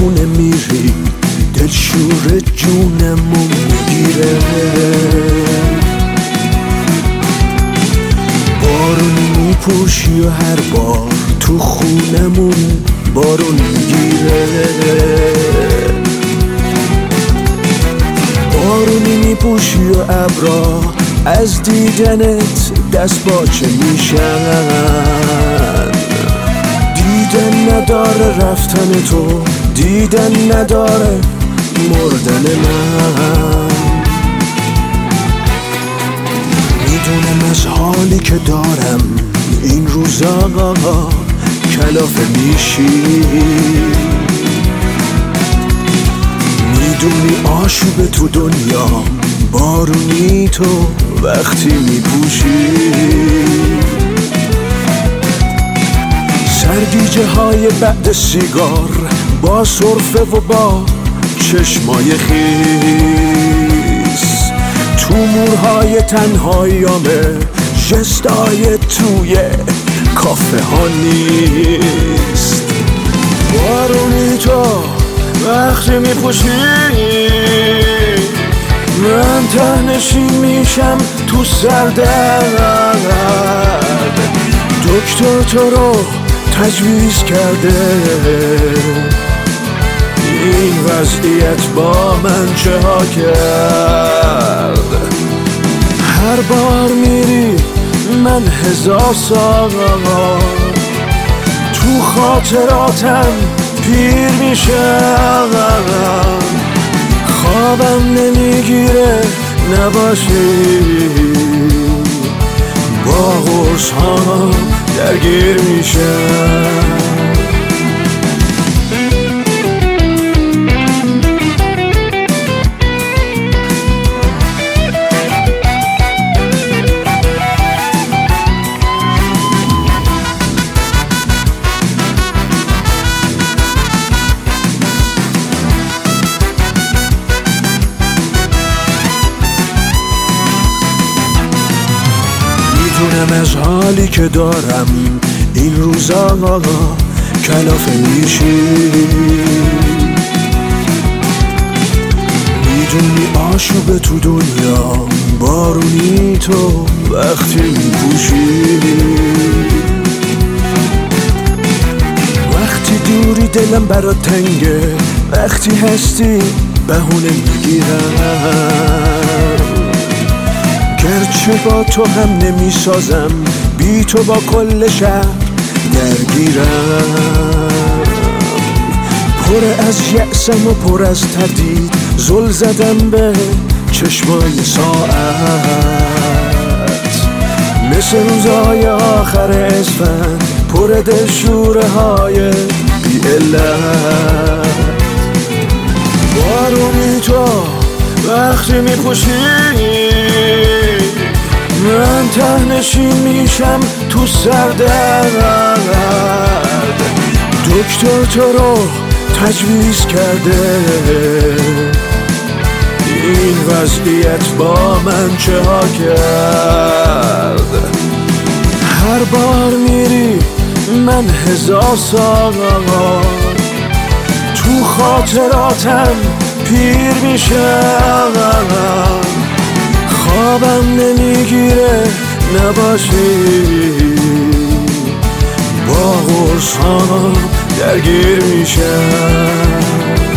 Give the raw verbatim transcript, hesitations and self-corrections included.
بهونه میری دلشور جونمو میگیره. بارون میپوشی و هر بار تو خونمون بارون میگیره. بارونی میپوشی و ابرا از دیدنت دست باچه میشن. دیدن نداره رفتن تو، دیدن نداره مردن من. میدونم از حالی که دارم این روزا کلافه میشی. میدونی آشوب تو دنیا بارونی تو وقتی میپوشی. سرگیجه های بعد سیگار با سرفه و با چشمای خیس. تو مورهای تنهاییامه جستای توی کافه ها نیست. بارونی تو وقتی میپوشی من تهنشین میشم تو سردرد. دکتر تو رو تجویز کرده، این وضعیت با من چه ها کرد. هر بار میری من هزار سال تو خاطراتم پیر میشم. خوابم نمیگیره نباشی، با قرص ها درگیر میشم. میدونم از حالی که دارم این روزا کلافه میشی. میدونی آشوب تو دنیا بارونی تو وقتی میپوشی. وقتی دوری دلم برات تنگه، وقتی هستی بهونه میگیرم. گرچه با تو هم نمیسازم، بی تو با کل شهر درگیرم. پر از یأسم و پر از تردید، زل زدم به چشمای ساعت. مثل روزای آخر اسفند پر دلشوره های بی علت. بارونی تو وقتی میپوشی من تهنشین میشم تو سردرد. دکتر تو رو تجویز کرده، این وضعیت با من چه ها کرد. هر بار میری من هزار سال تو خاطراتم پیر میشم. خوابم نمیگیره نباشی، با قرص ها درگیر میشم.